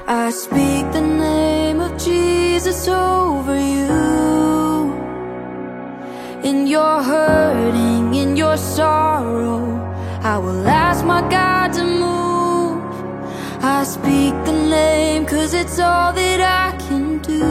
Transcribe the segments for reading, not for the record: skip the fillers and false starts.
I speak the name of Jesus over you. In your hurting, in your sorrow, I will ask my God to move. I speak the name 'cause it's all that I can do.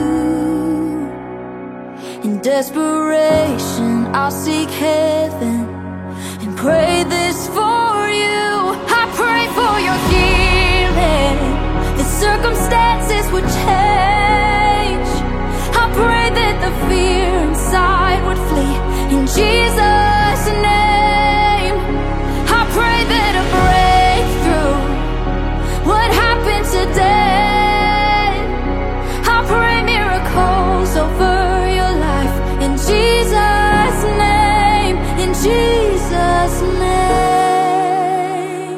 In desperation, I'll seek heaven and pray this for you. I pray for your healing, that circumstances would change. I pray that the fear inside would flee in Jesus' name. I pray that a breakthrough would happen today. I pray miracles over your life in Jesus' name, in Jesus' name.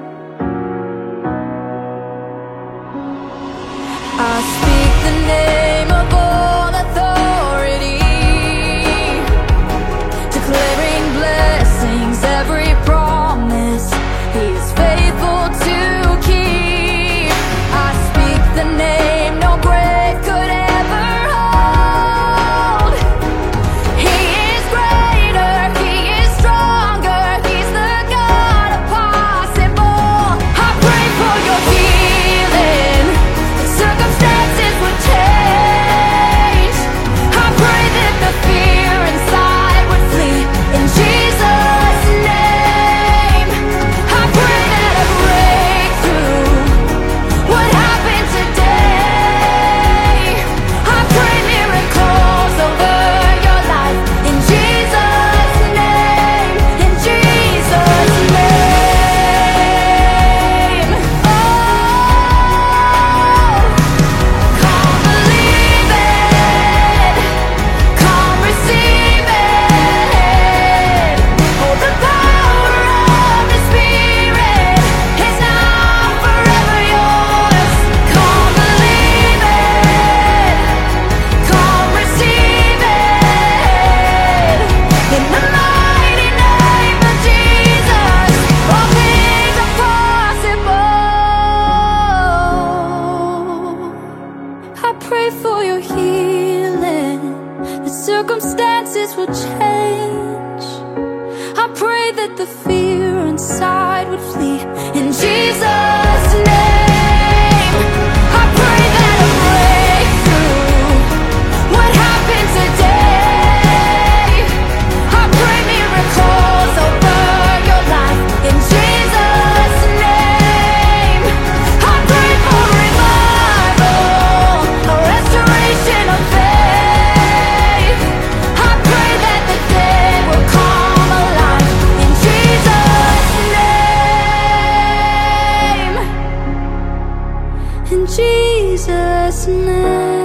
I speak the name of all authority, declaring blessings, every promise He is faithful to keep. I speak the name no grave could ever hold. He is greater, He is stronger, He's the God of possible. I pray for your healing, that circumstances would change. I pray that the fear inside would flee in Jesus' name. I pray that a breakthrough would happen today. I pray miracles over your life in Jesus' name, in Jesus' name. Oh, come believe it, come receive it. Oh, the power of the Spirit is now forever yours. Come believe it, come receive it. In the mighty name of Jesus, all things are possible. I pray for your healing, the circumstances will change. I pray that the fear inside would flee in Jesus' name. I pray that a breakthrough would happen today. I pray miracles over your life in Jesus' name. I pray for revival, a restoration of faith. I pray that the dead will come alive in Jesus' name, in Jesus' name.